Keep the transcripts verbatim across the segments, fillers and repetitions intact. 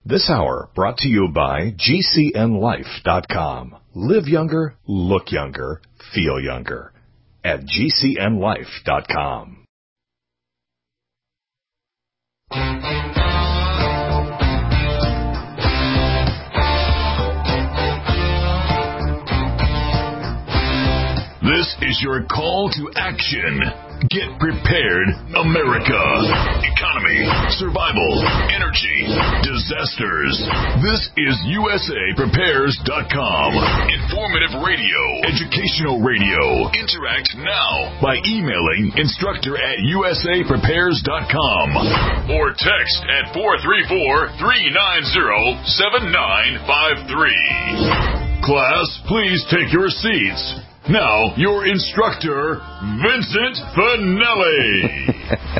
This hour brought to you by G C N life dot com. Live younger, look younger, feel younger at G C N life dot com. This is your call to action. Get prepared, America. Economy, survival, energy, disasters. This is U S A Prepares dot com. Informative radio, educational radio. Interact now by emailing instructor at U S A Prepares dot com or text at four three four, three nine zero, seven nine five three. Class, please take your seats. Now, your instructor, Vincent Finelli.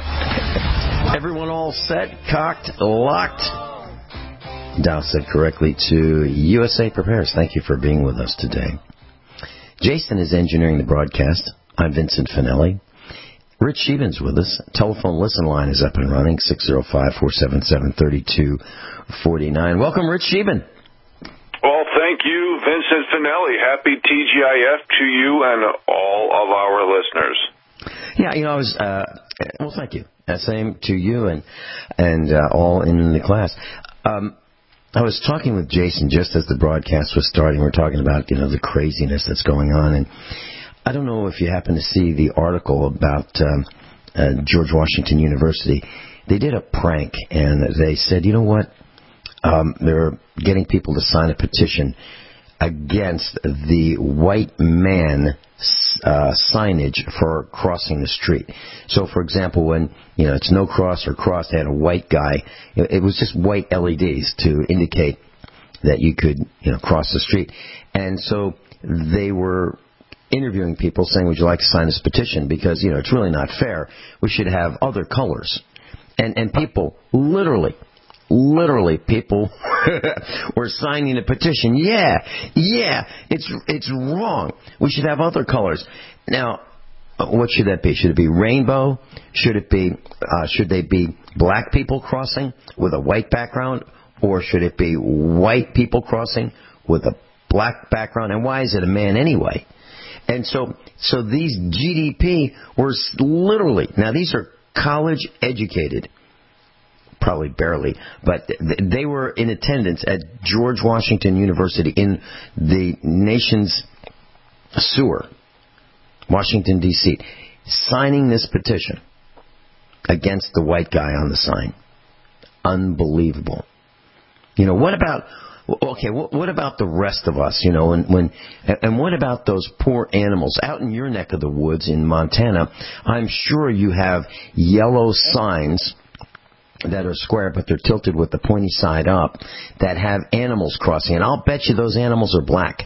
Everyone all set, cocked, locked? Dow said correctly to U S A Prepares. Thank you for being with us today. Jason is engineering the broadcast. I'm Vincent Finelli. Rich Sheehan's with us. Telephone listen line is up and running, six oh five, four seven seven, three two four nine. Welcome, Rich Sheehan. Well, thank you, Vincent Finelli. Happy T G I F to you and all of our listeners. Yeah, you know, I was, uh, well, thank you. Same to you and and uh, all in the class. Um, I was talking with Jason just as the broadcast was starting. We were talking about, you know, the craziness that's going on. And I don't know if you happen to see the article about um, uh, George Washington University. They did a prank, and they said, you know what? Um, they're getting people to sign a petition against the white man uh, signage for crossing the street. So, for example, when, you know, it's no cross or cross, they had a white guy. It was just white L E Ds to indicate that you could, you know, cross the street. And so they were interviewing people saying, would you like to sign this petition? Because, you know, it's really not fair. We should have other colors. And, and people literally... Literally, people were signing a petition. Yeah, yeah, it's it's wrong. We should have other colors. Now, what should that be? Should it be rainbow? Should it be? Uh, should they be black people crossing with a white background, or should it be white people crossing with a black background? And why is it a man anyway? And so, so these G D P were literally, now these are college educated. Probably barely, but they were in attendance at George Washington University in the nation's sewer, Washington, D C, signing this petition against the white guy on the sign. Unbelievable. You know, what about, okay, what about the rest of us, you know, and, when, and what about those poor animals out in your neck of the woods in Montana? I'm sure you have yellow signs that are square, but they're tilted with the pointy side up, that have animals crossing. And I'll bet you those animals are black.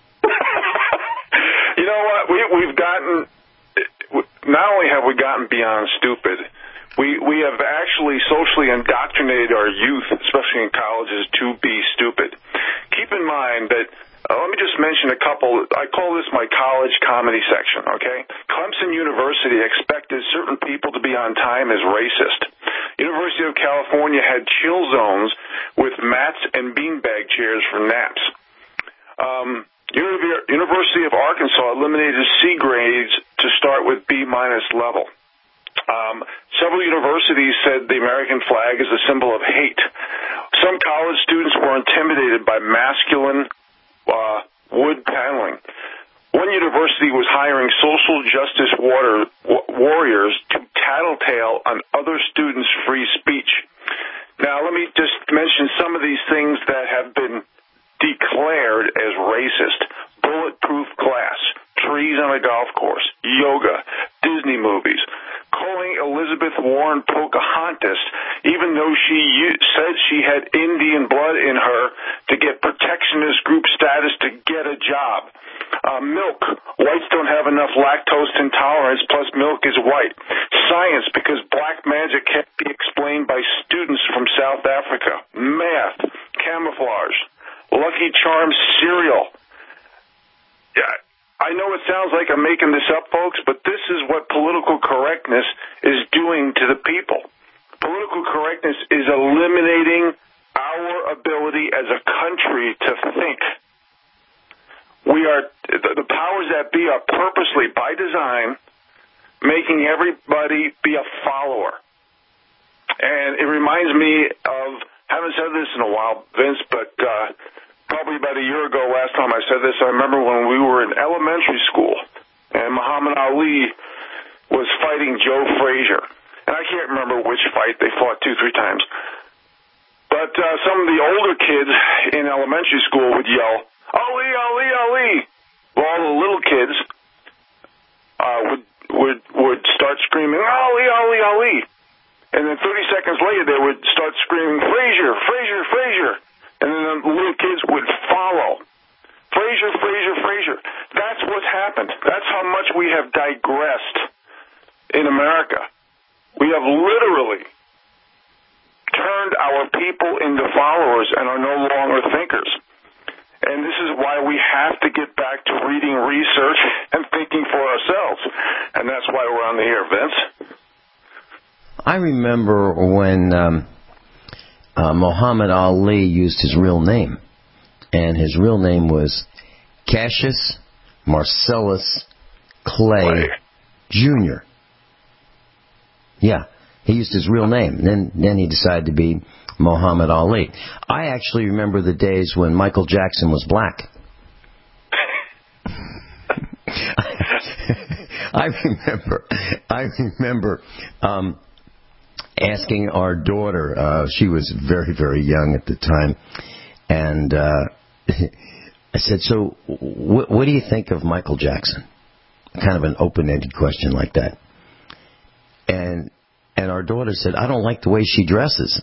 You know what? We, we've gotten, not only have we gotten beyond stupid, we, we have actually socially indoctrinated our youth, especially in colleges, to be stupid. Keep in mind that, uh, let me just mention a couple. I call this my college comedy section, okay? Clemson University expected certain people to be on time as racist. University of California had chill zones with mats and beanbag chairs for naps. Um, University of Arkansas eliminated C grades to start with B-minus level. Um, several universities said the American flag is a symbol of hate. Some college students were intimidated by masculine uh, wood paneling. One university was hiring social justice water, w- warriors to tattletale on other students' free speech. Now, let me just mention some of these things that have been declared as racist. Bulletproof glass, trees on a golf course, yoga, Disney movies, calling Elizabeth Warren Pocahontas, even though she u- said she had Indian blood in her to get protectionist group status to get a job. Uh, milk. Whites don't have enough lactose intolerance, plus milk is white. Science, because black magic can't be explained by students from South Africa. Math. Camouflage. Lucky Charms cereal. Yeah, I know it sounds like I'm making this up, folks, but this is what political correctness is doing to the people. Political correctness is eliminating our ability as a country to think. We are, the powers that be are purposely, by design, making everybody be a follower. And it reminds me of, I haven't said this in a while, Vince, but uh, probably about a year ago, last time I said this, I remember when we were in elementary school, and Muhammad Ali was fighting Joe Frazier. And I can't remember which fight. They fought two, three times. But uh, some of the older kids in elementary school would yell, Ali, Ali, Ali. Well, all the little kids uh, would, would, would start screaming, Ali, Ali, Ali. And then thirty seconds later, they would start screaming, Frazier, Frazier, Frazier. And then the little kids would follow. Frazier, Frazier, Frazier. That's what's happened. That's how much we have digressed in America. We have literally turned our people into followers and are no longer thinkers. And this is why we have to get back to reading research and thinking for ourselves. And that's why we're on the air, Vince. I remember when um, uh, Muhammad Ali used his real name, and his real name was Cassius Marcellus Clay, Clay. Junior Yeah, he used his real name. Then, then he decided to be Muhammad Ali. I actually remember the days when Michael Jackson was black. I remember, I remember um, asking our daughter, uh, she was very, very young at the time, and uh, I said, so wh- what do you think of Michael Jackson? Kind of an open-ended question like that. And and our daughter said, I don't like the way she dresses.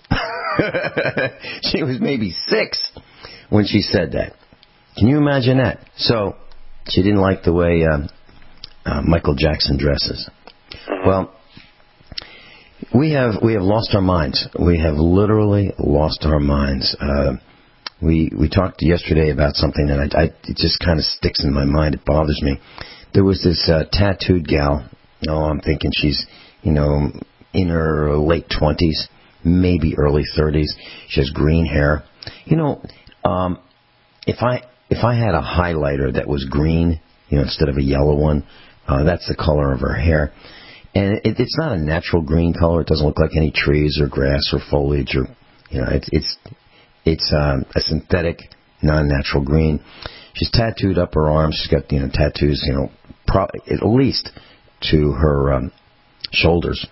She was maybe six when she said that. Can you imagine that? So she didn't like the way uh, uh, Michael Jackson dresses. Well, we have we have lost our minds. We have literally lost our minds. Uh, we we talked yesterday about something that I, I it just kind of sticks in my mind. It bothers me. There was this uh, tattooed gal. Oh, I'm thinking she's, you know, in her late twenties, maybe early thirties. She has green hair. You know, um, if I if I had a highlighter that was green, you know, instead of a yellow one, uh, that's the color of her hair. And it, it's not a natural green color. It doesn't look like any trees or grass or foliage or, you know, it's it's it's um, a synthetic, non-natural green. She's tattooed up her arm. She's got, you know, tattoos, you know, pro- at least to her um, shoulders.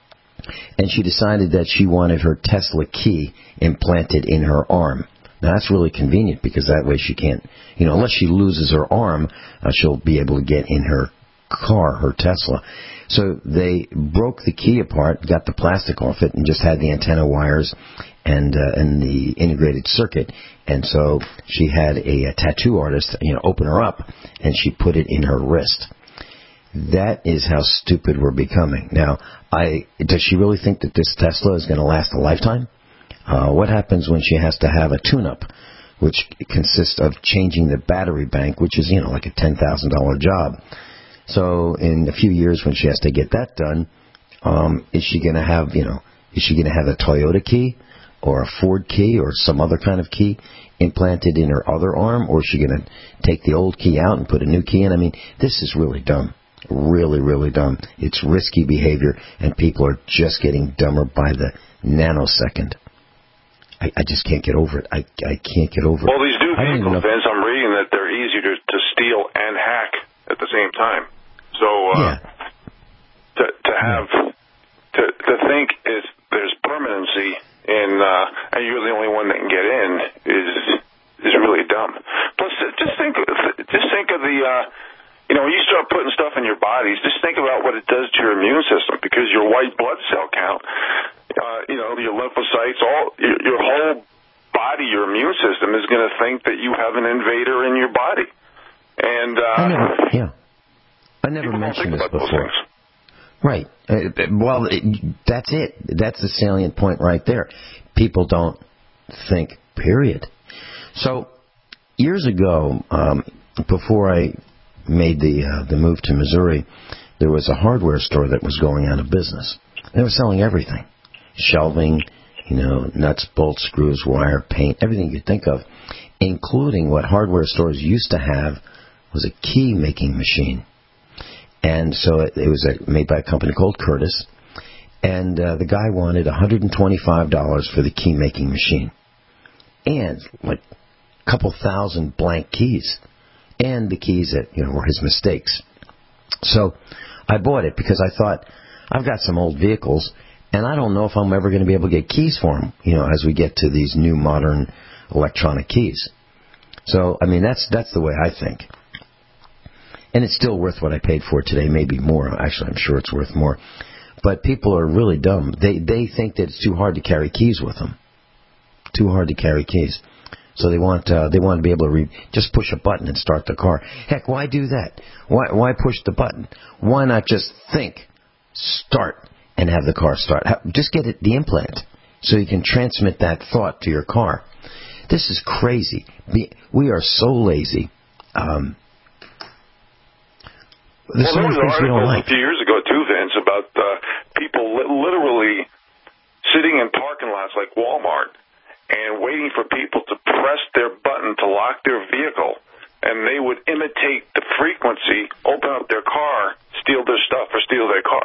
And she decided that she wanted her Tesla key implanted in her arm. Now, that's really convenient because that way she can't, you know, unless she loses her arm, uh, she'll be able to get in her car, her Tesla. So they broke the key apart, got the plastic off it, and just had the antenna wires and uh, and the integrated circuit. And so she had a, a tattoo artist, you know, open her up, and she put it in her wrist. That is how stupid we're becoming. Now, I does she really think that this Tesla is going to last a lifetime? Uh, what happens when she has to have a tune-up, which consists of changing the battery bank, which is, you know, like a ten thousand dollars job? So in a few years when she has to get that done, um, is she going to have, you know, is she going to have a Toyota key or a Ford key or some other kind of key implanted in her other arm? Or is she going to take the old key out and put a new key in? I mean, this is really dumb. Really, really dumb. It's risky behavior, and people are just getting dumber by the nanosecond. I, I just can't get over it. I, I can't get over it. Well, these new vehicles, Vince, I'm reading that they're easy to, to steal and hack at the same time. So uh, yeah. to to have yeah. to to think is there's permanency in uh, and you're the only one that can get in is is really dumb. Plus, just think just think of the uh, you know, when you start putting stuff in your bodies, just think about what it does to your immune system, because your white blood cell count, uh, you know, your lymphocytes, all your, your whole body, your immune system is going to think that you have an invader in your body. And uh, I never, yeah, I never mentioned this before. Right. Uh, well, it, that's it. That's the salient point right there. People don't think. Period. So years ago, um, before I made the uh, the move to Missouri, there was a hardware store that was going out of business. They were selling everything: shelving, you know, nuts, bolts, screws, wire, paint, everything you think of, including what hardware stores used to have was a key-making machine. And so it, it was a, made by a company called Curtis, and uh, the guy wanted one hundred twenty-five dollars for the key-making machine. And like a couple thousand blank keys. And the keys that, you know, were his mistakes. So I bought it because I thought, I've got some old vehicles, and I don't know if I'm ever going to be able to get keys for them, you know, as we get to these new modern electronic keys. So, I mean, that's that's the way I think. And it's still worth what I paid for it today, maybe more. Actually, I'm sure it's worth more. But people are really dumb. They they think that it's too hard to carry keys with them. Too hard to carry keys. So they want uh, they want to be able to re- just push a button and start the car. Heck, why do that? Why why push the button? Why not just think, start, and have the car start? Just get it, the implant so you can transmit that thought to your car. This is crazy. We are so lazy. Um, there's well, so many there was things an we don't article like. a few years ago, too, Vince, about uh, people li- literally sitting in parking lots like Walmart and waiting for people to press their button to lock their vehicle, and they would imitate the frequency, open up their car, steal their stuff, or steal their car.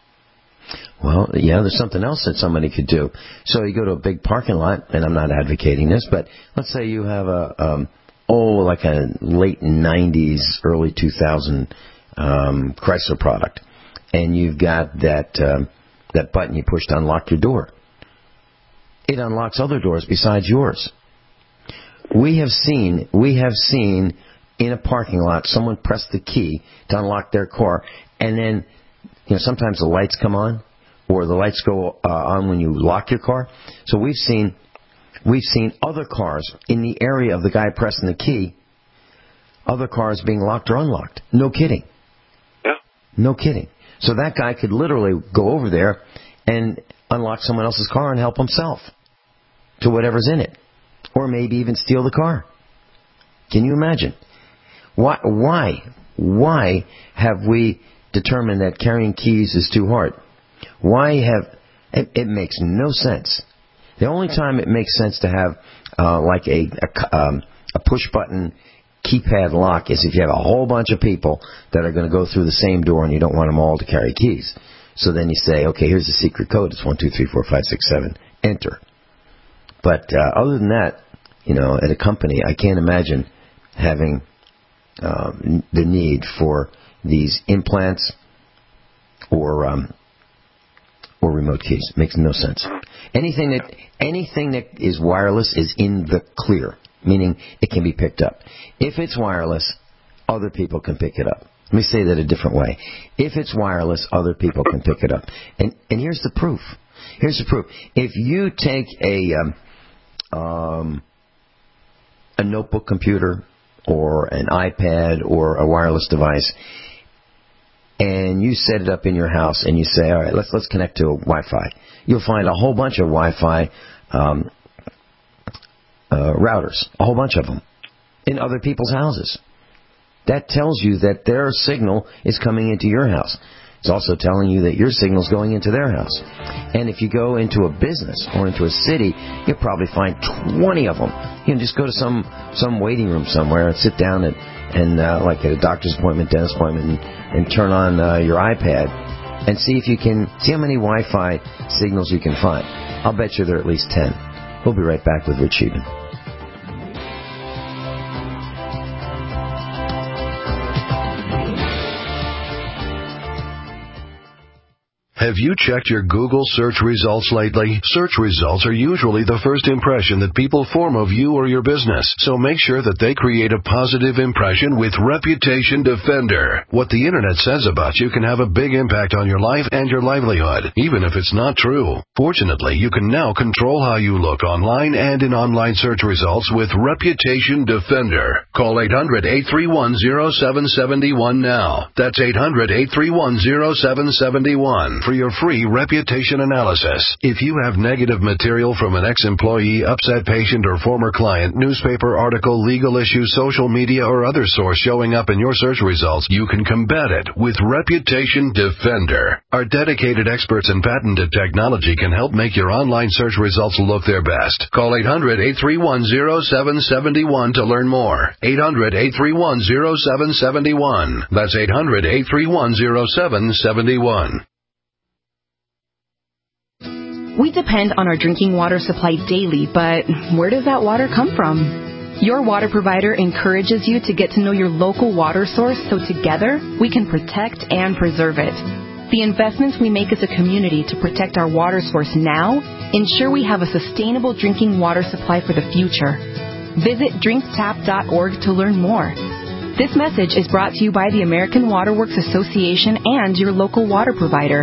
Well, yeah, there's something else that somebody could do. So you go to a big parking lot, and I'm not advocating this, but let's say you have a, um, oh, like a late nineties, early two thousand um, Chrysler product, and you've got that um, that button you push to unlock your door. It unlocks other doors besides yours. We have seen, we have seen in a parking lot someone press the key to unlock their car, and then, you know, sometimes the lights come on, or the lights go uh, on when you lock your car. So we've seen, we've seen other cars in the area of the guy pressing the key, other cars being locked or unlocked. No kidding. Yeah. No kidding. So that guy could literally go over there and unlock someone else's car and help himself to whatever's in it. Or maybe even steal the car. Can you imagine? Why, why, why have we determined that carrying keys is too hard? Why have, it, it makes no sense. The only time it makes sense to have uh, like a, a, um, a push-button keypad lock is if you have a whole bunch of people that are going to go through the same door and you don't want them all to carry keys. So then you say, okay, here's the secret code. It's one, two, three, four, five, six, seven. Enter. But uh, other than that, you know, at a company, I can't imagine having um, the need for these implants or um, or remote keys. It makes no sense. Anything that anything that is wireless is in the clear, meaning it can be picked up. If it's wireless, other people can pick it up. Let me say that a different way. If it's wireless, other people can pick it up. And and here's the proof. Here's the proof. If you take a um, um, a notebook computer or an iPad or a wireless device, and you set it up in your house, and you say, all right, let's let's connect to Wi-Fi. You'll find a whole bunch of Wi-Fi um, uh, routers, a whole bunch of them, in other people's houses. That tells you that their signal is coming into your house. It's also telling you that your signal is going into their house. And if you go into a business or into a city, you'll probably find twenty of them. You can just go to some, some waiting room somewhere and sit down and, and uh, like at a doctor's appointment, dentist appointment, and, and turn on uh, your iPad and see if you can see how many Wi-Fi signals you can find. I'll bet you there are at least ten. We'll be right back with Rich Eben. Have you checked your Google search results lately? Search results are usually the first impression that people form of you or your business, so make sure that they create a positive impression with Reputation Defender. What the Internet says about you can have a big impact on your life and your livelihood, even if it's not true. Fortunately, you can now control how you look online and in online search results with Reputation Defender. Call eight hundred, eight three one, zero seven seven one now. That's eight hundred, eight three one, zero seven seven one for your free reputation analysis. If you have negative material from an ex-employee, upset patient, or former client, newspaper article, legal issue, social media, or other source showing up in your search results, you can combat it with Reputation Defender. Our dedicated experts and patented technology can help make your online search results look their best. Call eight hundred, eight three one, zero seven seven one to learn more. eight hundred, eight three one, zero seven seven one. That's eight hundred, eight three one, zero seven seven one. We depend on our drinking water supply daily, but where does that water come from? Your water provider encourages you to get to know your local water source so together we can protect and preserve it. The investments we make as a community to protect our water source now ensure we have a sustainable drinking water supply for the future. Visit drink tap dot org to learn more. This message is brought to you by the American Water Works Association and your local water provider.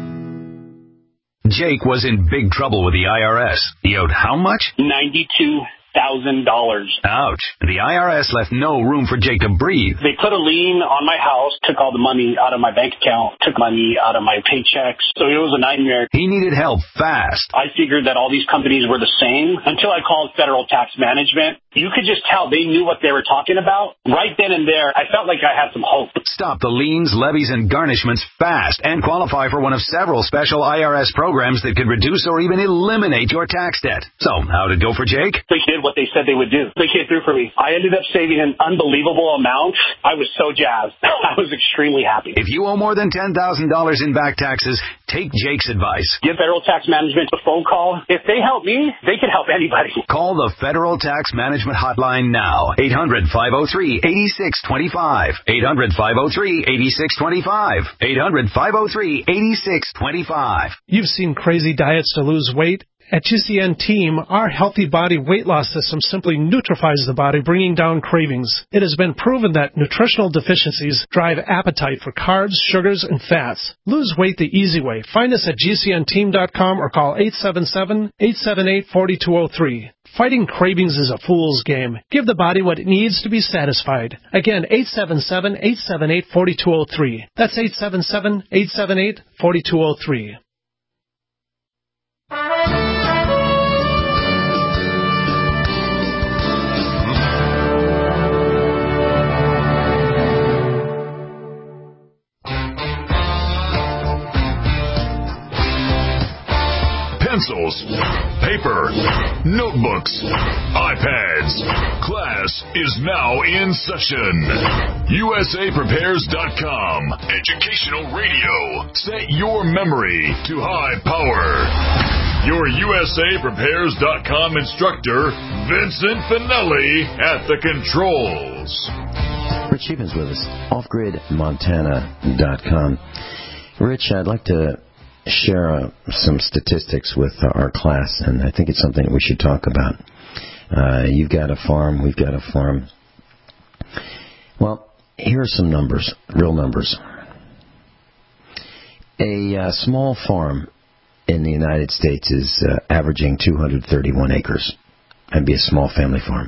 Jake was in big trouble with the I R S. He owed how much? ninety-two thousand dollars. Ouch. The I R S left no room for Jake to breathe. They put a lien on my house, took all the money out of my bank account, took money out of my paychecks. So it was a nightmare. He needed help fast. I figured that all these companies were the same until I called Federal Tax Management. You could just tell they knew what they were talking about. Right then and there, I felt like I had some hope. Stop the liens, levies, and garnishments fast and qualify for one of several special I R S programs that could reduce or even eliminate your tax debt. So, how'd it go for Jake? They did what they said they would do. They came through for me. I ended up saving an unbelievable amount. I was so jazzed. I was extremely happy. If you owe more than ten thousand dollars in back taxes, take Jake's advice. Give Federal Tax Management a phone call. If they help me, they can help anybody. Call the Federal Tax Management Hotline now. eight hundred, five oh three, eight six two five. eight hundred, five oh three, eight six two five. eight hundred, five oh three, eight six two five. You've seen crazy diets to lose weight. At G C N Team, our Healthy Body Weight Loss System simply neutralizes the body, bringing down cravings. It has been proven that nutritional deficiencies drive appetite for carbs, sugars, and fats. Lose weight the easy way. Find us at G C N team dot com or call eight seven seven, eight seven eight, four two zero three. Fighting cravings is a fool's game. Give the body what it needs to be satisfied. Again, eight seven seven, eight seven eight, four two zero three. That's eight seven seven, eight seven eight, four two zero three. Pencils, paper, notebooks, iPads. Class is now in session. U S A Prepares dot com. Educational radio. Set your memory to high power. Your U S A Prepares dot com instructor, Vincent Finelli, at the controls. Rich Stevens with us, off grid montana dot com. Rich, I'd like to share uh, some statistics with uh, our class, and I think it's something that we should talk about. Uh, you've got a farm, we've got a farm. Well, here are some numbers, real numbers. A uh, small farm in the United States is uh, averaging two hundred thirty-one acres. That'd be a small family farm.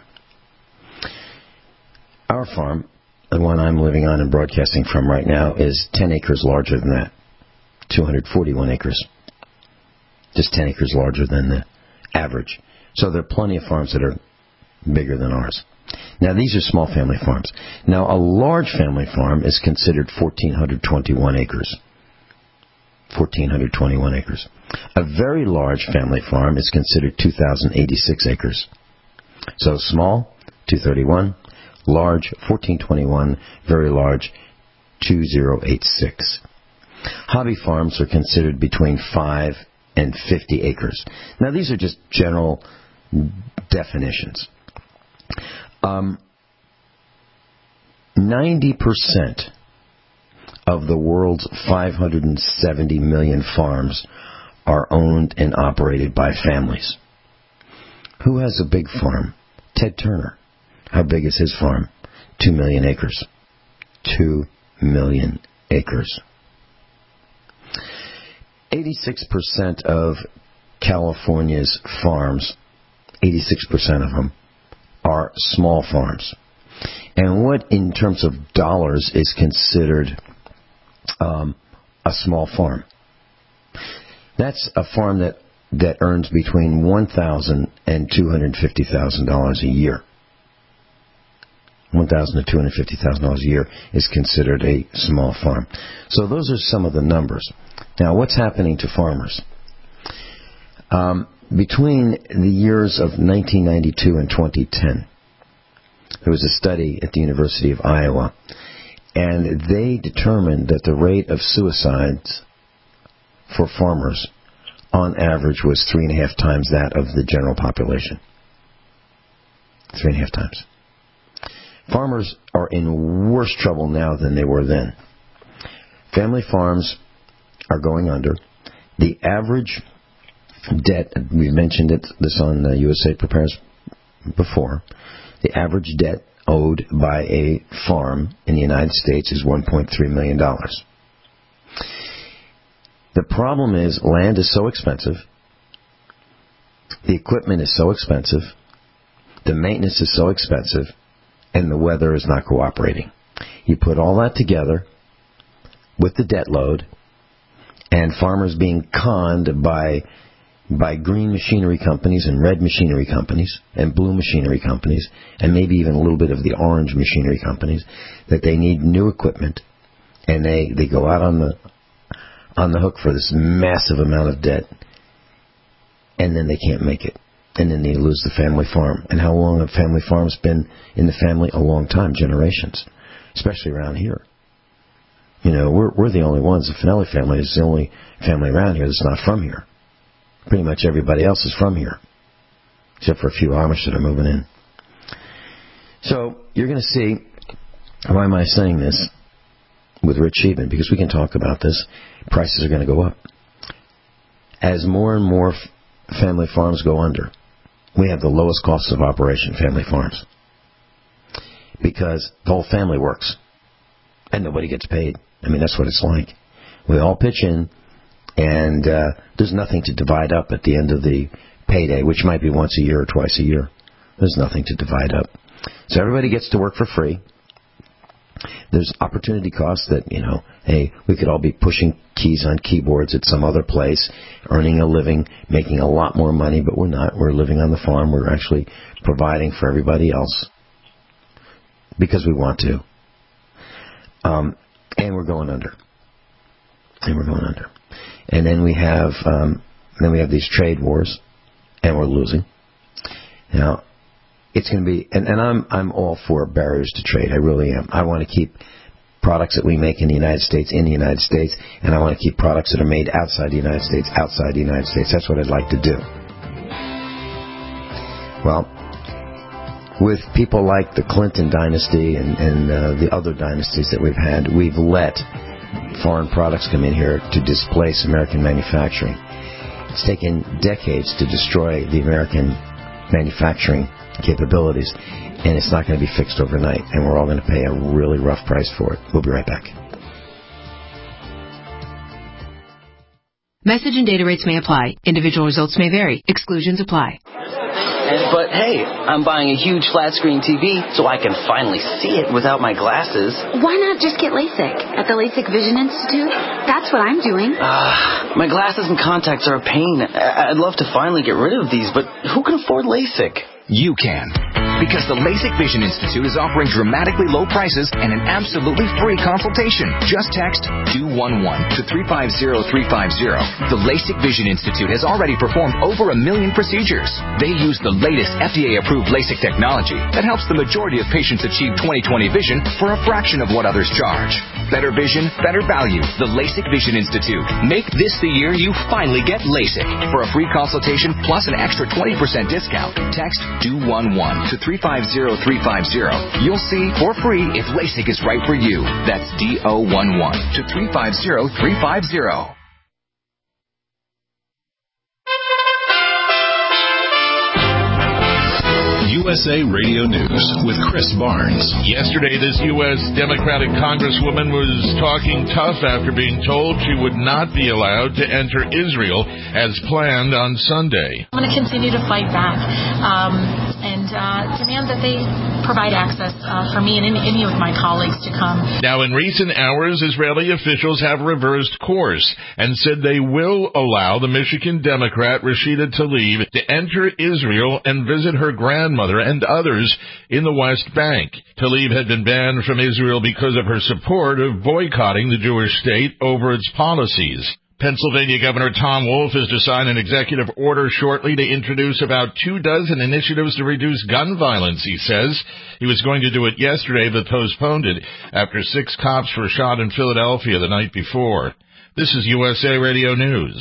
Our farm, the one I'm living on and broadcasting from right now, is ten acres larger than that. two hundred forty-one acres. Just ten acres larger than the average. So there are plenty of farms that are bigger than ours. Now, these are small family farms. Now, a large family farm is considered one thousand four hundred twenty-one acres. one thousand four hundred twenty-one acres. A very large family farm is considered two thousand eighty-six acres. So small, two hundred thirty-one. Large, one thousand four hundred twenty-one. Very large, two thousand eighty-six. Hobby farms are considered between five and fifty acres. Now, these are just general definitions. Um, ninety percent of the world's five hundred seventy million farms are owned and operated by families. Who has a big farm? Ted Turner. How big is his farm? Two million acres. Two million acres. eighty-six percent of California's farms, eighty-six percent of them, are small farms. And what, in terms of dollars, is considered um, a small farm? That's a farm that, that earns between one thousand dollars and two hundred fifty thousand dollars a year. one thousand dollars to two hundred fifty thousand dollars a year is considered a small farm. So those are some of the numbers. Now, what's happening to farmers? Um, between the years of nineteen ninety-two and twenty ten, there was a study at the University of Iowa, and they determined that the rate of suicides for farmers on average was three and a half times that of the general population. Three and a half times. Farmers are in worse trouble now than they were then. Family farms are going under. The average debt, we mentioned it, this on uh, U S A Prepares before, the average debt owed by a farm in the United States is one point three million dollars. The problem is land is so expensive, the equipment is so expensive, the maintenance is so expensive, and the weather is not cooperating. You put all that together with the debt load and farmers being conned by by green machinery companies and red machinery companies and blue machinery companies and maybe even a little bit of the orange machinery companies, that they need new equipment, and they, they go out on the on the hook for this massive amount of debt, and then they can't make it. And then they lose the family farm. And how long have family farms been in the family? A long time, generations, especially around here. You know, we're we're the only ones. The Finelli family is the only family around here that's not from here. Pretty much everybody else is from here, except for a few Amish that are moving in. So you're going to see, why am I saying this with Rich Sheehan? Because we can talk about this. Prices are going to go up. As more and more f- family farms go under, we have the lowest cost of operation, family farms. Because the whole family works. And nobody gets paid. I mean, that's what it's like. We all pitch in, and uh, there's nothing to divide up at the end of the payday, which might be once a year or twice a year. There's nothing to divide up. So everybody gets to work for free. There's opportunity costs that, you know, hey, we could all be pushing keys on keyboards at some other place, earning a living, making a lot more money, but we're not. We're living on the farm. We're actually providing for everybody else because we want to. Um, and we're going under. And we're going under. And then we have um, then we have these trade wars, and we're losing. Now, it's going to be, and, and I'm I'm all for barriers to trade. I really am. I want to keep products that we make in the United States in the United States, and I want to keep products that are made outside the United States outside the United States. That's what I'd like to do. Well, with people like the Clinton dynasty and, and uh, the other dynasties that we've had, we've let foreign products come in here to displace American manufacturing. It's taken decades to destroy the American manufacturing capabilities, and it's not going to be fixed overnight, and we're all going to pay a really rough price for it. We'll be right back. Message and data rates may apply. Individual results may vary. Exclusions apply. But hey, I'm buying a huge flat-screen T V so I can finally see it without my glasses. Why not just get LASIK at the LASIK Vision Institute? That's what I'm doing. Uh, my glasses and contacts are a pain. I'd love to finally get rid of these, but who can afford LASIK? You can. Because the LASIK Vision Institute is offering dramatically low prices and an absolutely free consultation. Just text two one one to three five zero three five zero. The LASIK Vision Institute has already performed over a million procedures. They use the latest F D A-approved LASIK technology that helps the majority of patients achieve twenty twenty vision for a fraction of what others charge. Better vision, better value. The LASIK Vision Institute. Make this the year you finally get LASIK. For a free consultation plus an extra twenty percent discount, text two one one to three five zero three five zero. You'll see for free if LASIK is right for you. That's D O one one to three five zero three five zero. U S A Radio News with Chris Barnes. Yesterday, this U S Democratic Congresswoman was talking tough after being told she would not be allowed to enter Israel as planned on Sunday. I'm going to continue to fight back um, and uh, demand demand that they provide access uh, for me and any, any of my colleagues to come. Now, in recent hours, Israeli officials have reversed course and said they will allow the Michigan Democrat Rashida Tlaib to enter Israel and visit her grandmother and others in the West Bank. Tlaib had been banned from Israel because of her support of boycotting the Jewish state over its policies. Pennsylvania Governor Tom Wolf is to sign an executive order shortly to introduce about two dozen initiatives to reduce gun violence, he says. He was going to do it yesterday, but postponed it after six cops were shot in Philadelphia the night before. This is U S A Radio News.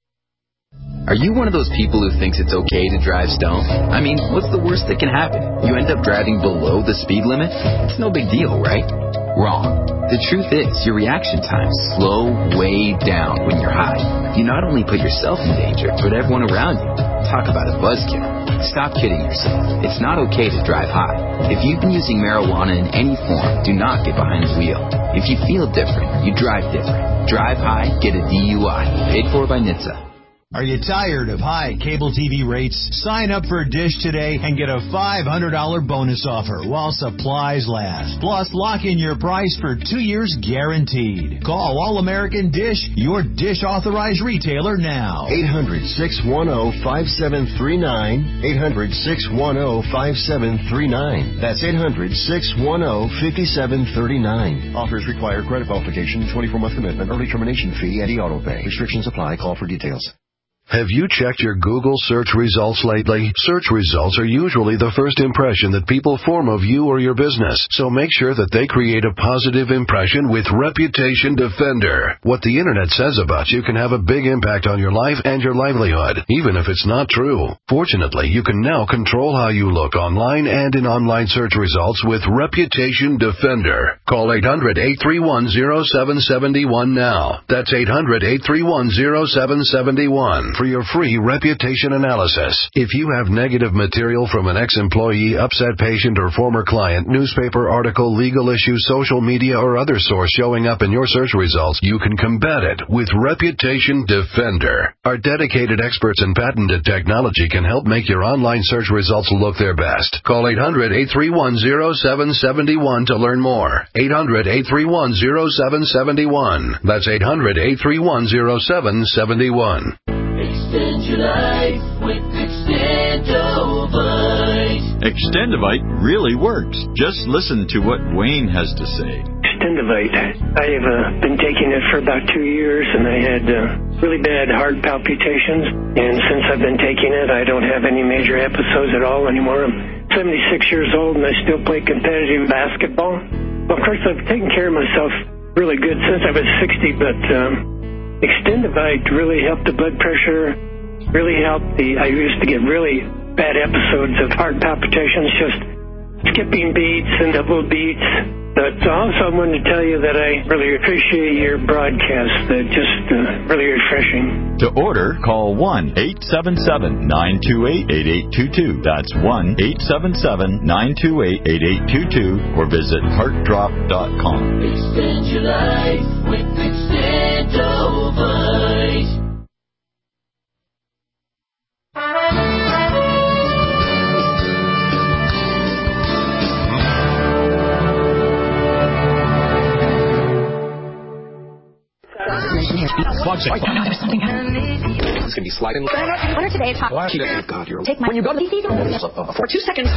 Are you one of those people who thinks it's okay to drive stoned? I mean, what's the worst that can happen? You end up driving below the speed limit? It's no big deal, right? Wrong. The truth is, your reaction times slow way down when you're high. You not only put yourself in danger, but everyone around you. Talk about a buzzkill. Stop kidding yourself. It's not okay to drive high. If you've been using marijuana in any form, do not get behind the wheel. If you feel different, you drive different. Drive high, get a D U I. Paid for by N H T S A. Are you tired of high cable T V rates? Sign up for Dish today and get a five hundred dollars bonus offer while supplies last. Plus, lock in your price for two years guaranteed. Call All-American Dish, your Dish authorized retailer now. eight hundred, six one zero, five seven three nine. eight hundred, six one zero, five seven three nine. That's eight hundred, six one zero, five seven three nine. Offers require credit qualification, twenty-four month commitment, early termination fee, and e-auto pay. Restrictions apply. Call for details. Have you checked your Google search results lately? Search results are usually the first impression that people form of you or your business, so make sure that they create a positive impression with Reputation Defender. What the internet says about you can have a big impact on your life and your livelihood, even if it's not true. Fortunately, you can now control how you look online and in online search results with Reputation Defender. Call eight hundred, eight three one, zero seven seven one now. That's eight hundred, eight three one, zero seven seven one. For your free reputation analysis. If you have negative material from an ex-employee, upset patient, or former client, newspaper article, legal issue, social media, or other source showing up in your search results, you can combat it with Reputation Defender. Our dedicated experts in patented technology can help make your online search results look their best. Call eight hundred, eight three one, zero seven seven one to learn more. eight hundred, eight three one, zero seven seven one. That's eight hundred, eight three one, zero seven seven one. Extend your life with Extendovite. Extendovite really works. Just listen to what Wayne has to say. Extendovite. I have uh, been taking it for about two years, and I had uh, really bad heart palpitations. And since I've been taking it, I don't have any major episodes at all anymore. I'm seventy-six years old, and I still play competitive basketball. Well, of course, I've taken care of myself really good since I was sixty, but... Um, Extendovite really helped the blood pressure, really helped the, I used to get really bad episodes of heart palpitations, just skipping beats and double beats. But also I wanted to tell you that I really appreciate your broadcast, uh, just uh, really refreshing. To order, call one eight seven seven, nine two eight, eight eight two two. That's one eight seven seven, nine two eight, eight eight two two or visit heart drop dot com. Extend your life with Extendovite. Watch it. There's something happening. It's going to be sliding. Winner today is hot. Oh, God, you're... Take my... When you go to the season... For two seconds...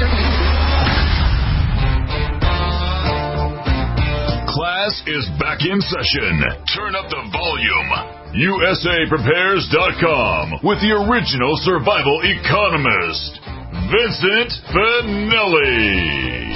Class is back in session. Turn up the volume. U S A prepares dot com with the original survival economist, Vincent Finelli.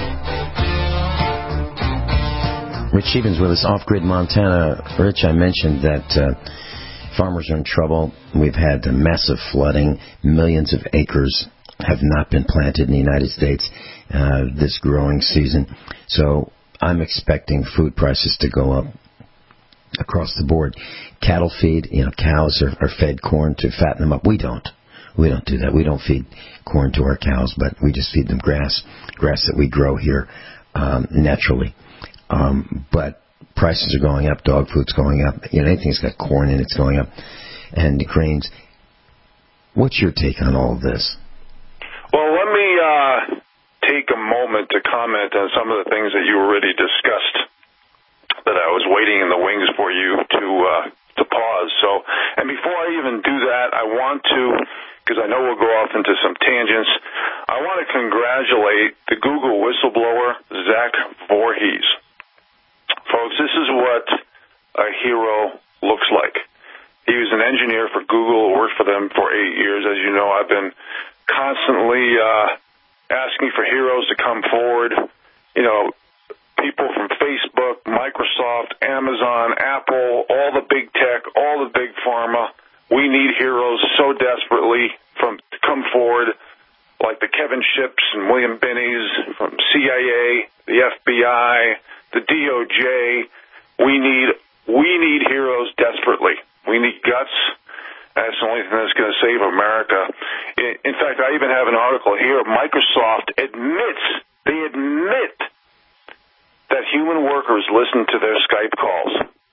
Rich Stevens with us, Off-Grid Montana. Rich, I mentioned that uh, farmers are in trouble. We've had massive flooding. Millions of acres have not been planted in the United States uh, this growing season. So I'm expecting food prices to go up across the board. Cattle feed, you know, cows are, are fed corn to fatten them up. We don't. We don't do that. We don't feed corn to our cows, but we just feed them grass, grass that we grow here um, naturally. Um, but prices are going up, dog food's going up, you know, anything's got corn in it's going up, and grains. What's your take on all of this? Well, let me uh, take a moment to comment on some of the things that you already discussed that I was waiting in the wings for you to uh, to pause. So, and before I even do that, I want to, because I know we'll go off into some tangents, I want to congratulate the Google whistleblower, Zach Vorhies. Folks, this is what a hero looks like. He was an engineer for Google, worked for them for eight years. As you know, I've been constantly uh, asking for heroes to come forward. You know, people from Facebook, Microsoft, Amazon, Apple, all the big tech, all the big pharma. We need heroes so desperately from to come forward, like the Kevin Ships and William Binnies from C I A, the F B I, the D O J. We need we need heroes desperately. We need guts. That's the only thing that's going to save America. In fact, I even have an article here. Microsoft admits, they admit that human workers listen to their Skype calls.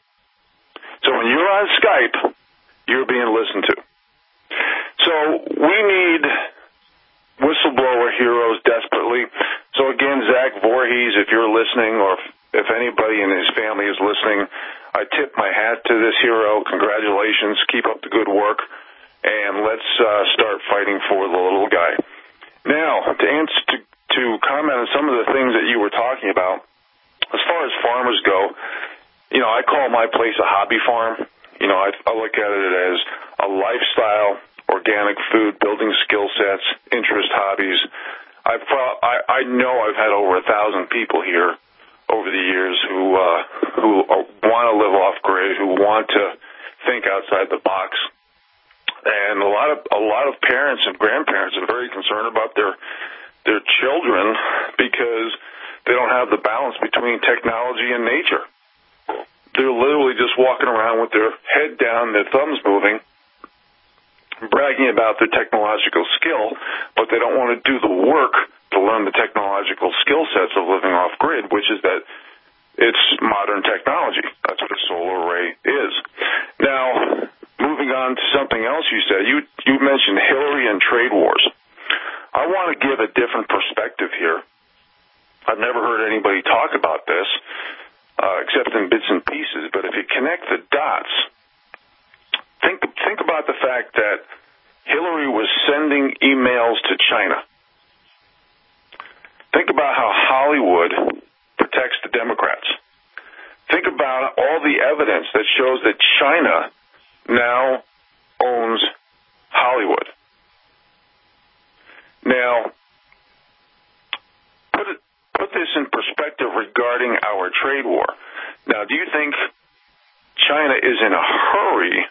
So when you're on Skype, you're being listened to. So we need whistleblower heroes desperately. So again, Zach Vorhies, if you're listening, or if, if anybody in his family is listening, I tip my hat to this hero. Congratulations. Keep up the good work. And let's uh, start fighting for the little guy. Now, to answer, to, to comment on some of the things that you were talking about, as far as farmers go, you know, I call my place a hobby farm. You know, I, I look at it as a lifestyle, organic food, building skill sets, interest, hobbies. I've pro- I, I know I've had over a thousand people here over the years who uh, who want to live off grid, who want to think outside the box, and a lot of a lot of parents and grandparents are very concerned about their their children because they don't have the balance between technology and nature. They're literally just walking around with their head down, their thumbs moving, bragging about their technological skill, but they don't want to do the work to learn the technological skill sets of living off grid, which is that it's modern technology. That's what a solar array is. Now, moving on to something else you said, you you mentioned Hillary and trade wars. I want to give a different perspective here. I've never heard anybody talk about this, uh, except in bits and pieces, but if you connect the dots, think think about the fact that Hillary was sending emails to China. Think about how Hollywood protects the Democrats. Think about all the evidence that shows that China now owns Hollywood. Now, put it, put this in perspective regarding our trade war. Now, do you think China is in a hurry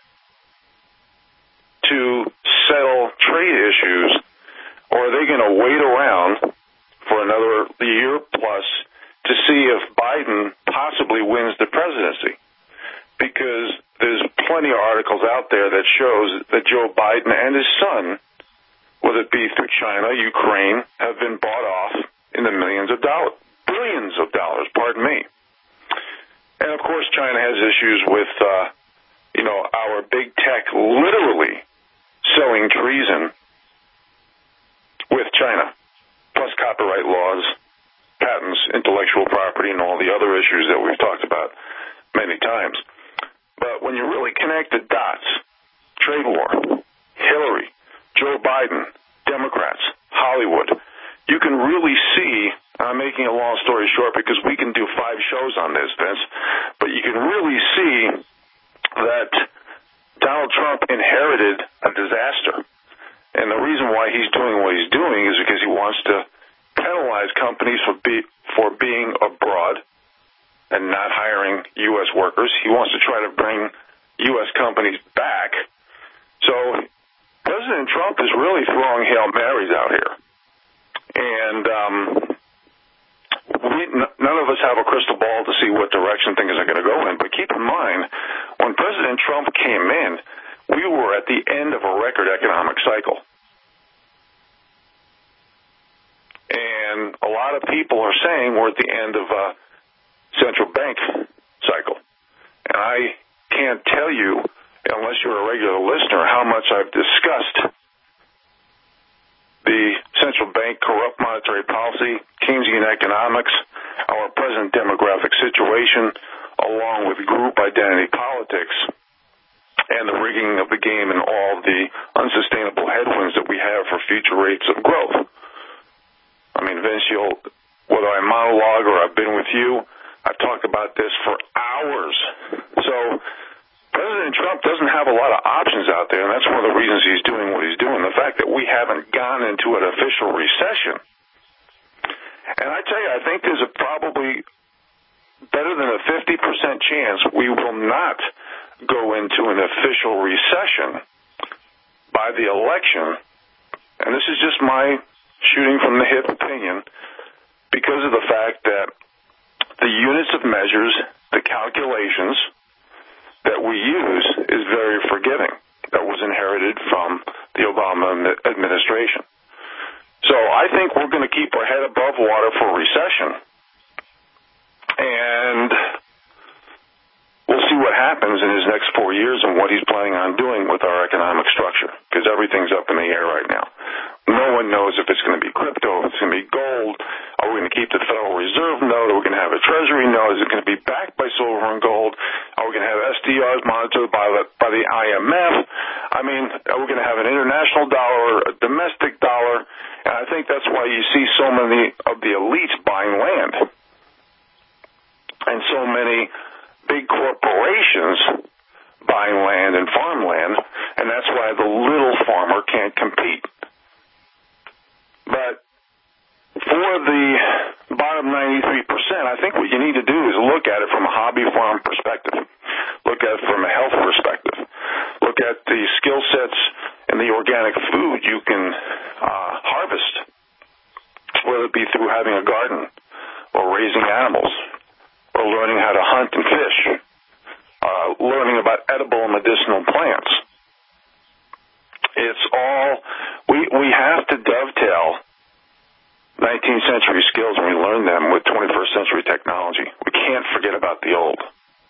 to settle trade issues, or are they going to wait around for another year plus to see if Biden possibly wins the presidency? Because there's plenty of articles out there that shows that Joe Biden and his son, whether it be through China, Ukraine, have been bought off in the millions of dollars, billions of dollars, pardon me. And of course, China has issues with, uh, you know, our big tech literally sowing treason with China, plus copyright laws, patents, intellectual property, and all the other issues that we've talked about many times. But when you really connect the dots, trade war, Hillary, Joe Biden, Democrats, Hollywood, you can really see, I'm making a long story short because we can do five shows on this, Vince, but you can really see that Donald Trump inherited a disaster. And the reason why he's doing what he's doing is because he wants to penalize companies for be, for being abroad and not hiring U S workers. He wants to try to bring U S companies back. So President Trump is really throwing Hail Marys out here. And um, we, n- none of us have a crystal ball to see what direction things are going to go in. But keep in mind, when President Trump came in, we were at the end of a record economic cycle. And a lot of people are saying we're at the end of a central bank cycle. And I can't tell you, unless you're a regular listener, how much I've discussed the central bank corrupt monetary policy, Keynesian Keynesian economics, our present demographic situation, along with group identity politics, and the rigging of the game and all the unsustainable headwinds that we have for future rates of growth. I mean, Vince, you'll, whether I monologue or I've been with you, I've talked about this for hours. So President Trump doesn't have a lot of options out there, and that's one of the reasons he's doing what he's doing. The fact that we haven't gone into an official recession. And I tell you, I think there's a probably better than a fifty percent chance we will not go into an official recession by the election. And this is just my shooting from the hip opinion, because of the fact that the units of measures, the calculations that we use is very forgiving. That was inherited from the Obama administration. So I think we're going to keep our head above water for recession. And we'll see what happens in his next four years and what he's planning on doing with our economic structure, because everything's up in the air right now. No one knows if it's going to be crypto, if it's going to be gold. Are we going to keep the Federal Reserve note? Are we going to have a Treasury note? Is it going to be backed by silver and gold? Are we going to have S D Rs monitored by the, by the I M F? I mean, are we going to have an international dollar, a domestic dollar? And I think that's why you see so many of the elites buying land. And so many big corporations buying land and farmland, and that's why the little farmer can't compete. But for the bottom ninety-three percent, I think what you need to do is look at it from a hobby farm perspective. Look at it from a health perspective. Look at the skill sets and the organic food you can uh, harvest, whether it be through having a garden or raising animals or learning how to hunt and fish, uh, learning about edible and medicinal plants. It's all, we, we have to dovetail nineteenth century skills and we learn them with twenty-first century technology. We can't forget about the old.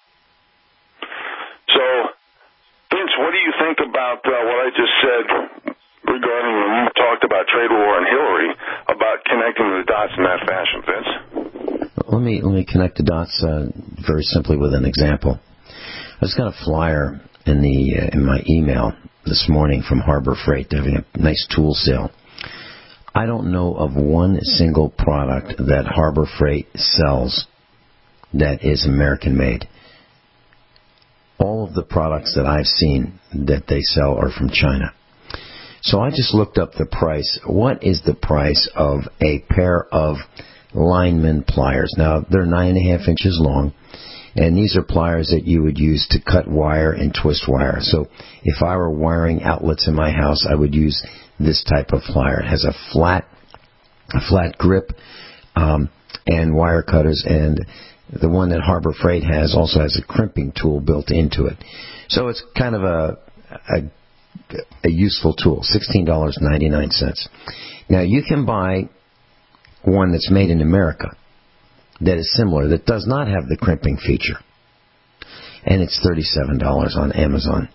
So, Vince, what do you think about uh, what I just said regarding when you talked about trade war and Hillary, about connecting the dots in that fashion, Vince? Let me, let me connect the dots uh, very simply with an example. I just got a flyer in, the, uh, in my email this morning from Harbor Freight. They're having a nice tool sale. I don't know of one single product that Harbor Freight sells that is American-made. All of the products that I've seen that they sell are from China. So I just looked up the price. What is the price of a pair of lineman pliers? Now, they're nine and a half inches long, and these are pliers that you would use to cut wire and twist wire. So if I were wiring outlets in my house, I would use this type of plier. It has a flat, a flat grip, um, and wire cutters, and the one that Harbor Freight has also has a crimping tool built into it. So it's kind of a a, a useful tool. sixteen dollars and ninety-nine cents. Now you can buy one that's made in America that is similar, that does not have the crimping feature, and it's thirty-seven dollars on Amazon.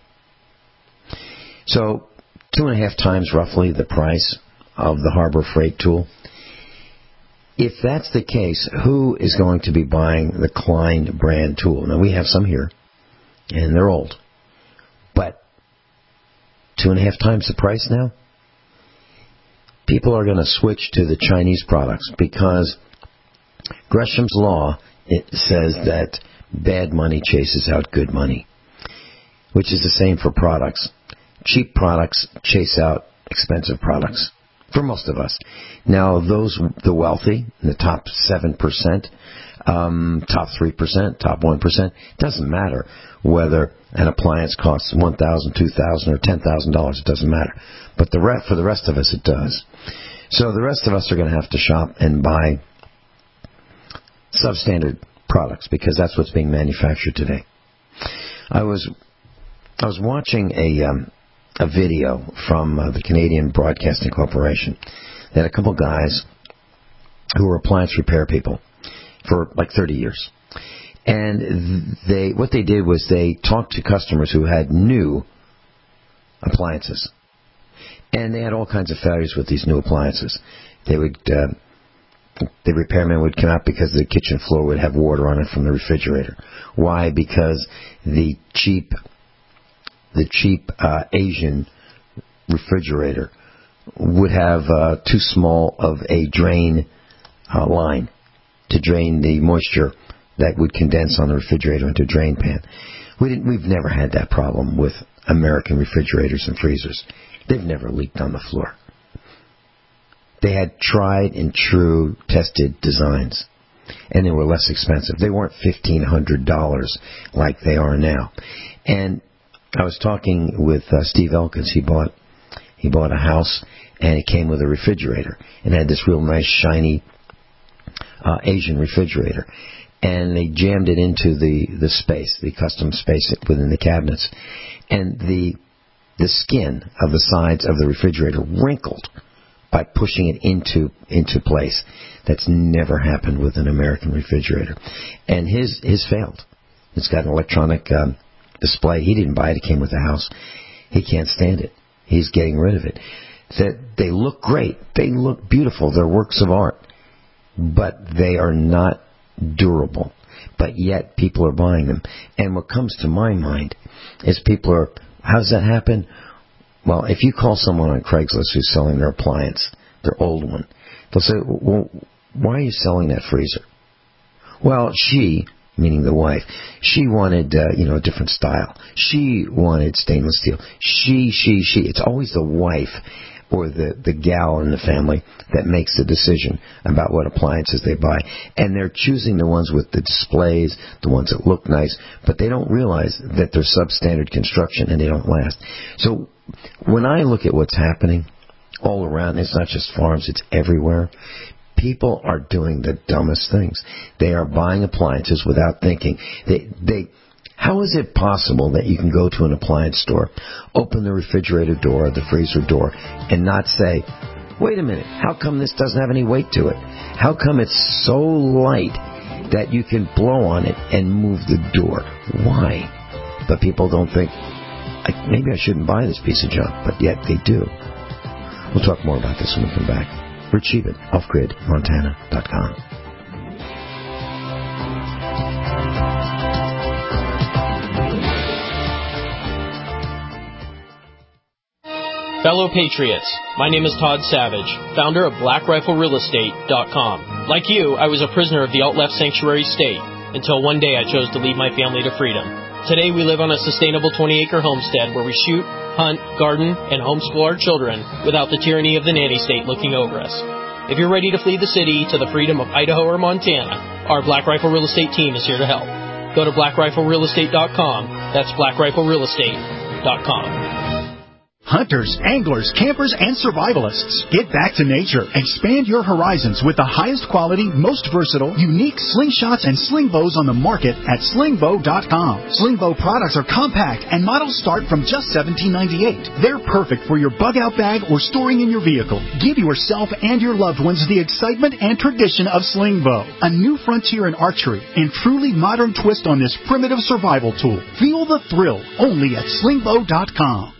So two and a half times roughly the price of the Harbor Freight tool. If that's the case, who is going to be buying the Klein brand tool? Now, we have some here, and they're old. But two and a half times the price now? People are going to switch to the Chinese products because Gresham's Law, it says that bad money chases out good money, which is the same for products. Cheap products chase out expensive products. For most of us. Now, those, the wealthy, the top seven percent, um, top three percent, top one percent, doesn't matter whether an appliance costs one thousand dollars, two thousand dollars, or ten thousand dollars. It doesn't matter. But the re- for the rest of us, it does. So the rest of us are going to have to shop and buy substandard products because that's what's being manufactured today. I was I was watching a... Um, a video from uh, the Canadian Broadcasting Corporation. They had a couple guys who were appliance repair people for like thirty years. And they, what they did was they talked to customers who had new appliances. And they had all kinds of failures with these new appliances. They would uh, the repairman would come out because the kitchen floor would have water on it from the refrigerator. Why? Because the cheap, the cheap uh, Asian refrigerator would have uh, too small of a drain uh, line to drain the moisture that would condense on the refrigerator into a drain pan. We didn't, we've never had that problem with American refrigerators and freezers. They've never leaked on the floor. They had tried and true tested designs, and they were less expensive. They weren't fifteen hundred dollars like they are now. And I was talking with uh, Steve Elkins. He bought he bought a house, and it came with a refrigerator, and had this real nice, shiny uh, Asian refrigerator. And they jammed it into the, the space, the custom space within the cabinets. And the the skin of the sides of the refrigerator wrinkled by pushing it into into place. That's never happened with an American refrigerator. And his his failed. It's got an electronic um, display. He didn't buy it. It came with the house. He can't stand it. He's getting rid of it. That they look great. They look beautiful. They're works of art. But they are not durable. But yet people are buying them. And what comes to my mind is people are, how does that happen? Well, if you call someone on Craigslist who's selling their appliance, their old one, they'll say, well, why are you selling that freezer? Well, she, meaning the wife, she wanted, uh, you know, a different style. She wanted stainless steel. She, she, she. It's always the wife or the, the gal in the family that makes the decision about what appliances they buy. And they're choosing the ones with the displays, the ones that look nice, but they don't realize that they're substandard construction and they don't last. So when I look at what's happening all around, it's not just farms, it's everywhere. People are doing the dumbest things. They are buying appliances without thinking. They, they, how is it possible that you can go to an appliance store, open the refrigerator door or the freezer door, and not say, wait a minute, how come this doesn't have any weight to it? How come it's so light that you can blow on it and move the door? Why? But people don't think, maybe I shouldn't buy this piece of junk, but yet they do. We'll talk more about this when we come back. Rich Eben, off grid montana dot com. Fellow Patriots, my name is Todd Savage, founder of black rifle real estate dot com. Like you, I was a prisoner of the alt-left sanctuary state, until one day I chose to lead my family to freedom. Today we live on a sustainable twenty-acre homestead where we shoot, hunt, garden, and homeschool our children without the tyranny of the nanny state looking over us. If you're ready to flee the city to the freedom of Idaho or Montana, our Black Rifle Real Estate team is here to help. Go to black rifle real estate dot com. That's black rifle real estate dot com. Hunters, anglers, campers, and survivalists, get back to nature. Expand your horizons with the highest quality, most versatile, unique slingshots and sling bows on the market at sling bow dot com. Sling bow products are compact and models start from just seventeen ninety-eight. They're perfect for your bug out bag or storing in your vehicle. Give yourself and your loved ones the excitement and tradition of sling bow, a new frontier in archery and truly modern twist on this primitive survival tool. Feel the thrill only at sling bow dot com.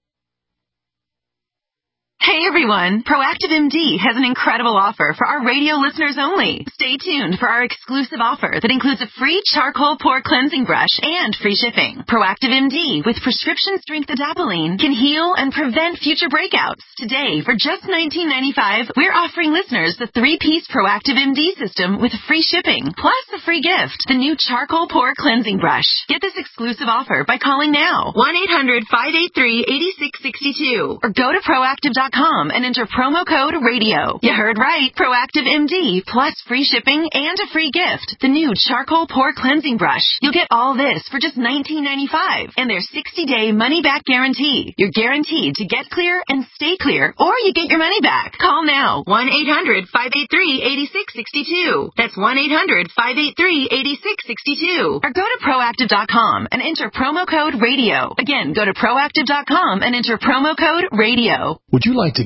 Hey everyone, Proactive M D has an incredible offer for our radio listeners only. Stay tuned for our exclusive offer that includes a free charcoal pore cleansing brush and free shipping. Proactive M D with prescription strength adapalene can heal and prevent future breakouts. Today, for just nineteen ninety-five dollars, we're offering listeners the three-piece Proactive M D system with free shipping, plus a free gift, the new charcoal pore cleansing brush. Get this exclusive offer by calling now, one eight hundred five eight three eight six six two, or go to proactive dot com and enter promo code radio. You heard right. Proactive M D plus free shipping and a free gift. The new charcoal pore cleansing brush. You'll get all this for just nineteen ninety-five dollars and their sixty-day money-back guarantee. You're guaranteed to get clear and stay clear, or you get your money back. Call now. one eight hundred five eight three eight six six two. That's one eight hundred five eight three eight six six two. Or go to proactive dot com and enter promo code radio. Again, go to proactive dot com and enter promo code radio. Would you like to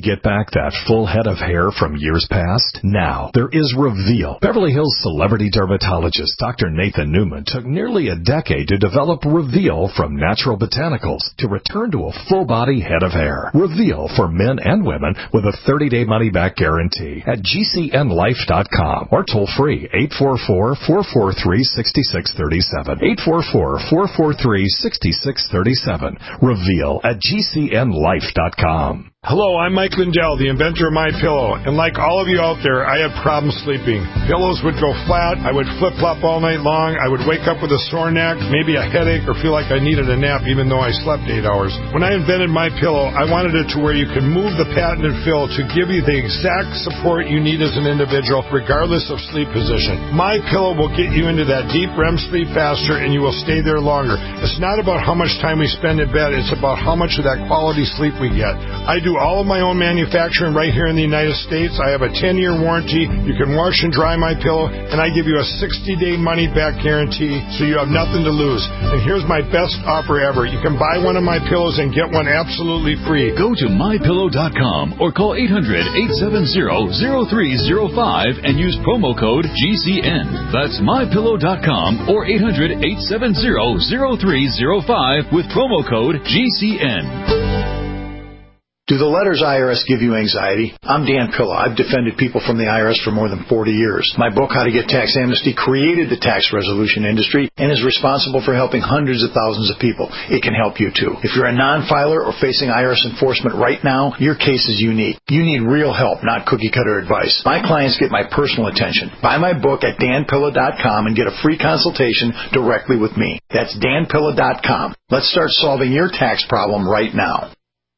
get back that full head of hair from years past? Now, there is Reveal. Beverly Hills celebrity dermatologist Doctor Nathan Newman took nearly a decade to develop Reveal from natural botanicals to return to a full-body head of hair. Reveal for men and women with a thirty-day money-back guarantee at G C N life dot com or toll-free eight four four, four four three, six six three seven. eight four four, four four three, six six three seven. Reveal at G C N life dot com. Hello, I'm Mike Lindell, the inventor of MyPillow, and like all of you out there, I had problems sleeping. Pillows would go flat, I would flip-flop all night long, I would wake up with a sore neck, maybe a headache, or feel like I needed a nap even though I slept eight hours. When I invented MyPillow, I wanted it to where you could move the patented fill to give you the exact support you need as an individual, regardless of sleep position. MyPillow will get you into that deep R E M sleep faster, and you will stay there longer. It's not about how much time we spend in bed, it's about how much of that quality sleep we get. I do all of my own manufacturing right here in the United States. I have a ten-year warranty. You can wash and dry my pillow, and I give you a sixty-day money-back guarantee, so you have nothing to lose. And here's my best offer ever. You can buy one of my pillows and get one absolutely free. Go to my pillow dot com or call eight hundred, eight seven zero, zero three zero five and use promo code G C N. That's my pillow dot com or eight hundred, eight seven zero, zero three zero five with promo code G C N. Do the letters I R S give you anxiety? I'm Dan Pilla. I've defended people from the I R S for more than forty years. My book, How to Get Tax Amnesty, created the tax resolution industry and is responsible for helping hundreds of thousands of people. It can help you too. If you're a non-filer or facing I R S enforcement right now, your case is unique. You need real help, not cookie-cutter advice. My clients get my personal attention. Buy my book at dan pilla dot com and get a free consultation directly with me. That's dan pilla dot com. Let's start solving your tax problem right now.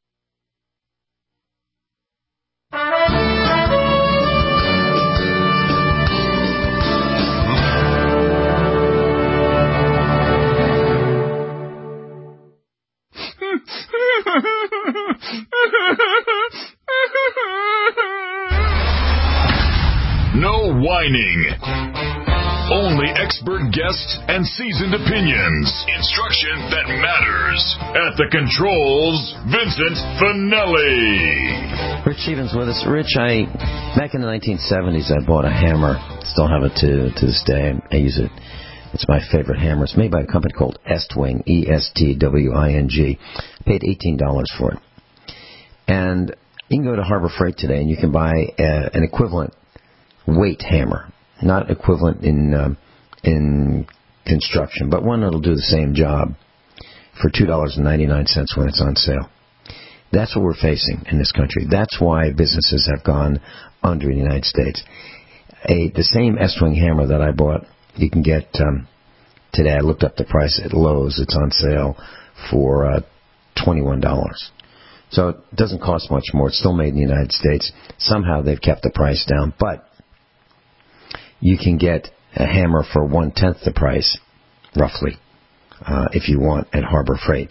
No whining. Only expert guests and seasoned opinions. Instruction that matters. At the controls, Vincent Finelli. Rich Stevens with us. Rich, I back in the nineteen seventies, I bought a hammer. Still have it to to this day. I use it. It's my favorite hammer. It's made by a company called Estwing, E S T W I N G. I paid eighteen dollars for it. And you can go to Harbor Freight today and you can buy a, an equivalent weight hammer. Not equivalent in um, in construction, but one that'll do the same job for two dollars and ninety-nine cents when it's on sale. That's what we're facing in this country. That's why businesses have gone under in the United States. A, the same Estwing hammer that I bought, you can get um, today. I looked up the price at Lowe's. It's on sale for uh, twenty-one dollars. So it doesn't cost much more. It's still made in the United States. Somehow they've kept the price down, but you can get a hammer for one-tenth the price, roughly, uh, if you want, at Harbor Freight.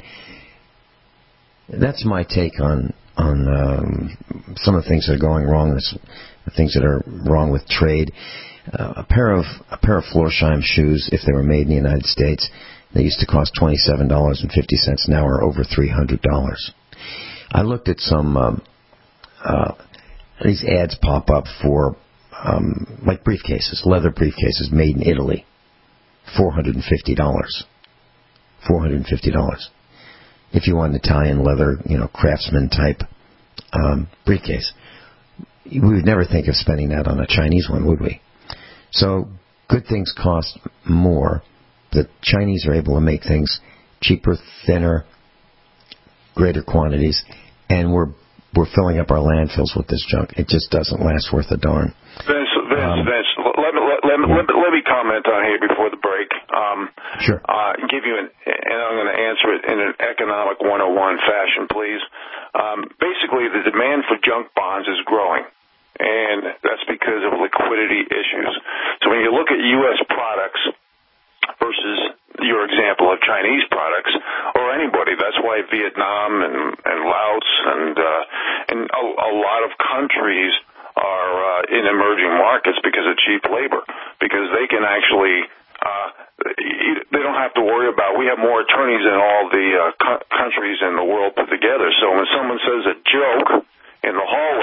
That's my take on on um, some of the things that are going wrong, the things that are wrong with trade. Uh, a pair of a pair of Florsheim shoes, if they were made in the United States, they used to cost twenty-seven dollars and fifty cents. Now are over three hundred dollars. I looked at some um, uh, these ads pop up for um, like briefcases, leather briefcases made in Italy, four hundred and fifty dollars. Four hundred and fifty dollars. If you want an Italian leather, you know, craftsman type um, briefcase, we would never think of spending that on a Chinese one, would we? So good things cost more. The Chinese are able to make things cheaper, thinner, greater quantities, and we're we're filling up our landfills with this junk. It just doesn't last worth a darn. Vince, Vince, um, Vince, let me let, let, let, let me comment on here before the break. Um, sure. Uh, give you an, and I'm going to answer it in an economic one oh one fashion, please. Um, basically, the demand for junk bonds is growing, and that's because of liquidity issues. So when you look at U S products versus your example of Chinese products or anybody, that's why Vietnam and, and Laos and uh, and a, a lot of countries are uh, in emerging markets because of cheap labor, because they can actually uh, they don't have to worry about. We have more attorneys than all the uh, co- countries in the world put together. So when someone says a joke in the hall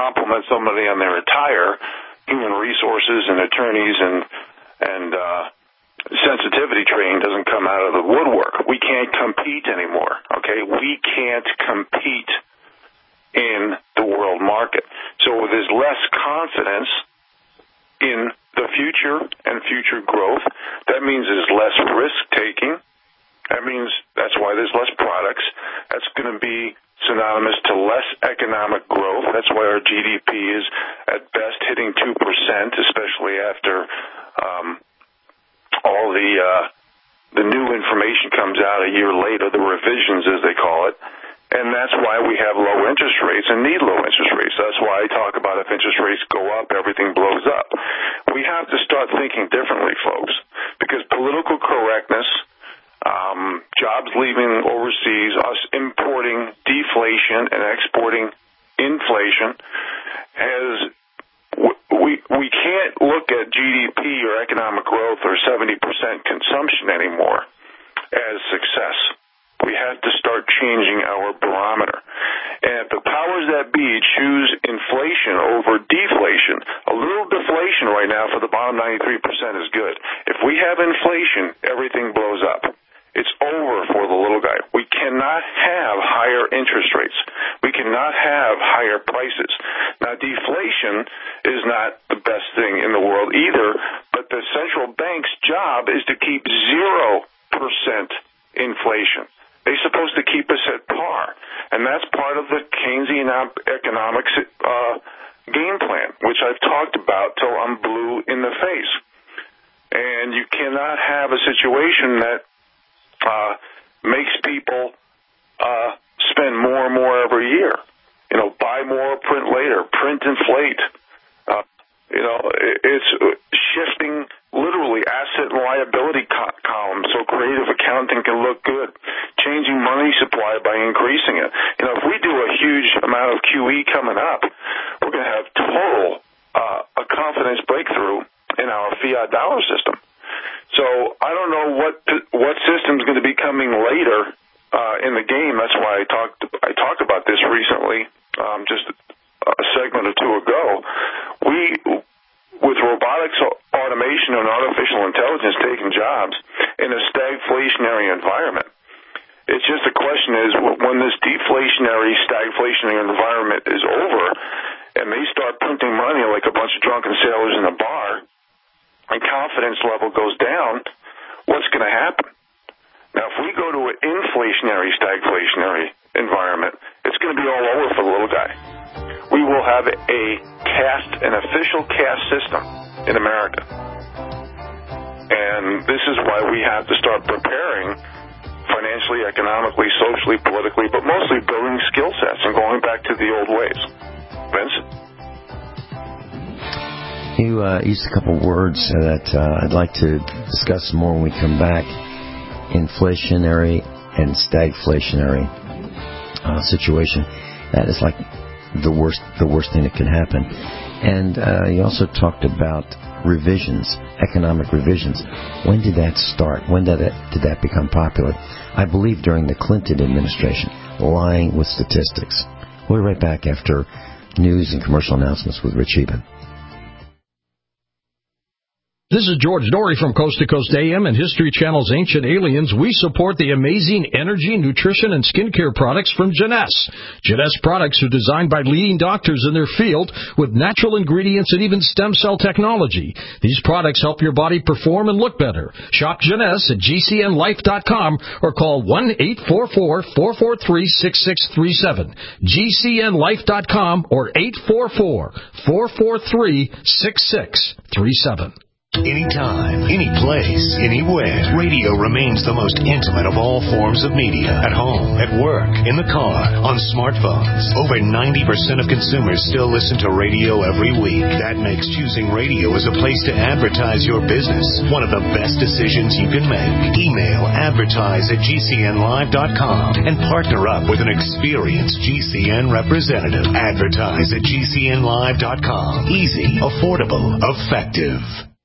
compliment somebody on their attire, human resources and attorneys and and uh, sensitivity training doesn't come out of the woodwork. We can't compete anymore, okay? We can't compete in the world market. So there's less confidence in the future and future growth. That means there's less risk-taking. That means that's why there's less products. That's going to be synonymous to less economic growth. That's why our G D P is at best hitting two percent, especially after um, all the uh, the new information comes out a year later, the revisions as they call it. And that's why we have low interest rates and need low interest rates. That's why I talk about if interest rates go up, everything blows up. We have to start thinking differently, folks, because political correctness, um, jobs leaving overseas, us importing deflation and exporting inflation, has we we can't look at G D P or economic growth or seventy percent consumption anymore as success. We have to start changing our barometer. And if the powers that be choose inflation over deflation, a little deflation right now for the bottom ninety-three percent is good. If we have inflation, everything blows up. It's over for the little guy. We cannot have higher interest rates. We cannot have higher prices. Now, deflation is not the best thing in the world either, but the central bank's job is to keep zero percent inflation. They're supposed to keep us at par, and that's part of the Keynesian economics uh, game plan, which I've talked about till I'm blue in the face. And you cannot have a situation that uh, makes people uh, spend more and more every year. You know, buy more, print later, print inflate. Uh, you know, it's shifting literally asset and liability co- columns so creative accounting can look good. Changing money supply by increasing it. You know, if we do a huge amount of Q E coming up, we're going to have total uh, a confidence breakthrough in our fiat dollar system. So I don't know what what system's going to be coming later uh, in the game. That's why I talked I talked about this recently, um, just a segment or two ago. We with robotics, automation, and artificial intelligence taking jobs in a stagflationary environment. It's just the question is, when this deflationary, stagflationary environment is over, and they start printing money like a bunch of drunken sailors in a bar, and confidence level goes down, what's going to happen? Now, if we go to an inflationary, stagflationary environment, it's going to be all over for the little guy. We will have a caste, an official caste system in America. And this is why we have to start preparing financially, economically, socially, politically, but mostly building skill sets and going back to the old ways. Vince? You uh, used a couple words that uh, I'd like to discuss more when we come back. Inflationary and stagflationary uh, situation. That is like the worst the worst thing that can happen. And uh, you also talked about revisions, economic revisions. When did that start? When did that, did that become popular? I believe during the Clinton administration, lying with statistics. We'll be right back after news and commercial announcements with Rich Eben. This is George Dory from Coast to Coast A M and History Channel's Ancient Aliens. We support the amazing energy, nutrition, and skincare products from Jeunesse. Jeunesse products are designed by leading doctors in their field with natural ingredients and even stem cell technology. These products help your body perform and look better. Shop Jeunesse at G C N life dot com or call one eight four four, four four three, six six three seven. G C N life dot com or eight four four, four four three, six six three seven. Anytime, any place, anywhere, radio remains the most intimate of all forms of media. At home, at work, in the car, on smartphones. Over ninety percent of consumers still listen to radio every week. That makes choosing radio as a place to advertise your business one of the best decisions you can make. Email advertise at G C N live dot com and partner up with an experienced G C N representative. Advertise at G C N live dot com. Easy, affordable, effective.